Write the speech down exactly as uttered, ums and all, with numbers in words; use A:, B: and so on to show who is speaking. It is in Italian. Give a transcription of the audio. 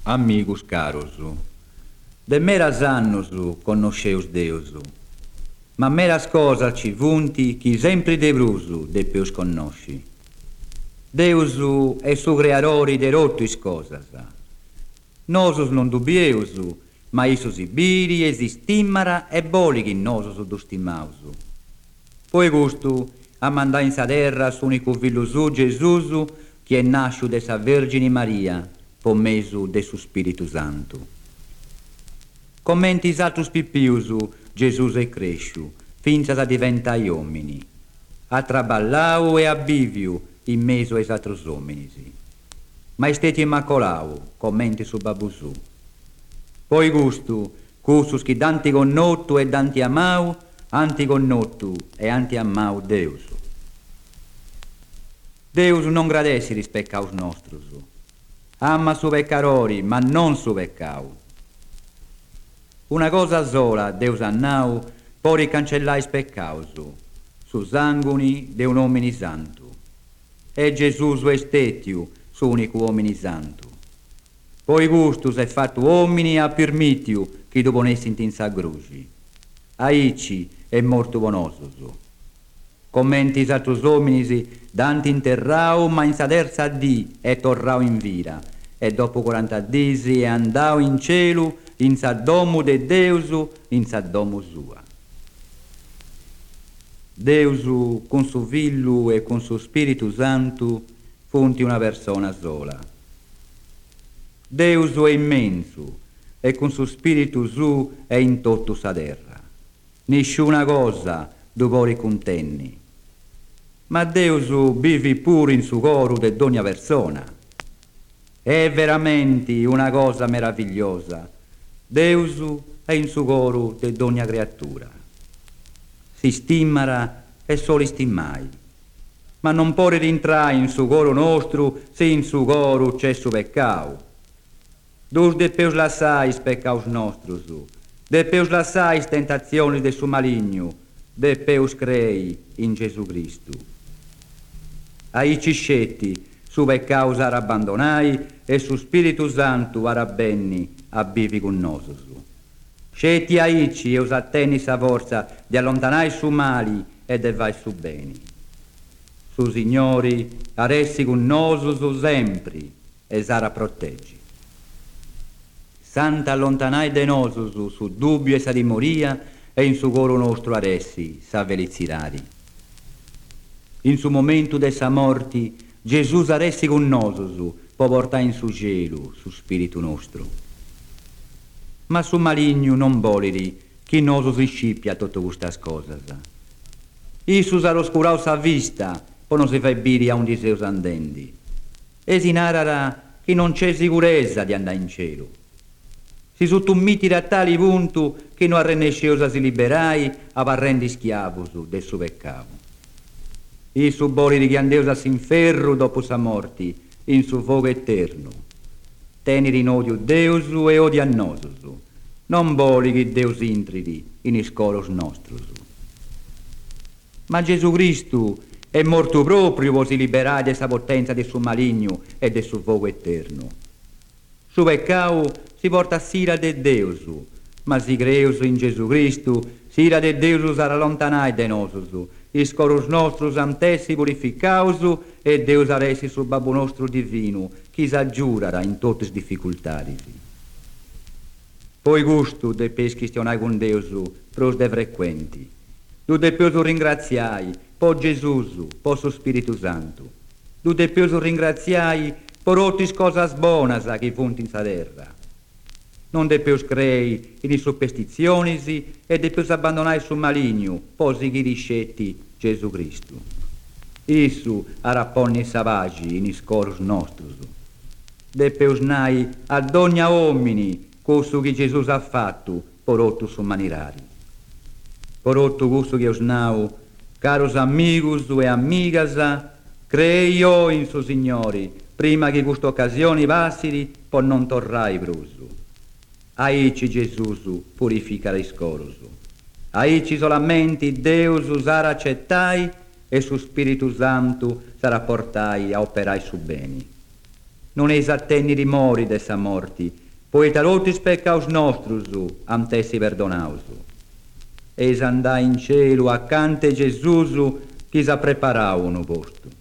A: Amigos caros, de meras annos conosceus Deus, ma meras cosas ci vunti chi sempre de brusu de peus conosci. Deus è su creadori de rottuis cosas. Nosus non dubieus, ma issus ibiri e stimmara e bolighi nosus du stimaus. Poi gustu a mandà in sa terra s'unicu figlio su Gesù, chi è nasciu de sa Vergine Maria, pomesu de su Spiritu Santu. Commenti is altrus pipius, Gesù è cresciu, finza a diventai uomini. Ha traballau e abbiviu in meso ai altrus uomini. Ma esteti immacolau, commenti su Babusù. Poi gustu, cussus chi danti connottu e danti amau, anti connottu e anti amau Deus. Deus non gradessi ris peccaus nostrus. Ama su peccarori, ma non su peccau. Una cosa sola Deus annau, poi cancellais peccaus, su sanguni de un omini santu. E Gesù su estetiu, su unico omini santu. Poi gustus è fatto uomini a permitiu, chi du ponessint in sa gruci. Aici è morto bonosus. Commenti is altrus hominis, danti interrau, ma in sa terza dì e torrau in vira, e dopo quaranta disi e andau in cielu, in sa domu de Deus, in sa domu sua. Deus, con su Fillu e con su Spiritu Santu, funti una persona sola. Deus è immenso, e con su Spiritu su è in totto sa terra. Nisciuna cosa dovori contenni. Ma Deus vivi pure in su coro de ogni persona. È veramente una cosa meravigliosa. Deus è in su coro de ogni creatura. Si stimmara e soli stimmai. Ma non può rientrare in su coro nostro se in su coro c'è su peccau. Dus de peus lassais peccaus nostrus, de peus lassais tentazioni de su maligno, de peus crei in Gesù Cristo. Aici scetti, su peccaus ara abbandonai e su Spiritu Santu ara benni abbivi con nosus. Scetti aici e usattenni sa forza di allontanai su mali e de vai su beni. Su Signori aressi con nosus sempre e sara proteggi. Santa allontanai de nosus su dubbio e sa dimoria e in su coro nostro aressi sa velizirari. In su momento de sa morti Gesù aressi con nosus po portai in su cielo su spiritu nostro. Ma su maligno non boliri chi nosus iscippia tutto quustas cosas. Issus aroscurau sa vista po non si fai biri a un diseus andendi. E si narrara che non c'è sicurezza di andare in cielo. Si sottomittere a tali punto che non arrennesceus a si liberai a parrendi schiavus del suo peccato. I su boliri che andeus a s'inferro dopo sa morti in su fuoco eterno. Teneri in odio Deus e odio a nosus. Non boli che Deus intridi in iscolos nostros. Ma Gesù Cristo è morto proprio per si liberare da sa potenza del suo maligno e del suo fuoco eterno. Su peccao si porta sira de Deus, ma si creus in Gesù Cristo, sira de Deus sarà lontanai de nosus, is corus nostros antessi purificaus e Deus aresi sul babbo nostro divino, chi s'aggiurara in tutte le difficoltà. Poi gusto de pes chistionai con Deus pros de frequenti, du de peus ringraziai, po Gesù, po su Spiritu Santo, du de peus ringraziai por ottis cosas bonas che funti in sa terra. Non de peus crei in superstizionis e de peus abbandonai su maligno, posi chi riscetti Gesù Cristo. Issu arapponni savagi in iscorus nostros. De peus nai ad ogni uomini, cussu che Gesù ha fatto, por otto su manirari. Por otto gusto che osnau, caros amigos e amigas, crei io in su Signori, prima che questa occasione passiri, por non torrai brusu. Aici Gesù purifica riscorus. Aici solamente Deus sarà accettai e su Spiritu Santo sarà portai a operai su beni. non es attenni rimori dessa morti, poi tarotis peccaus nostrus am tessi perdonausu. Es andà in cielo accanto Gesusu chi sa preparau unu posto.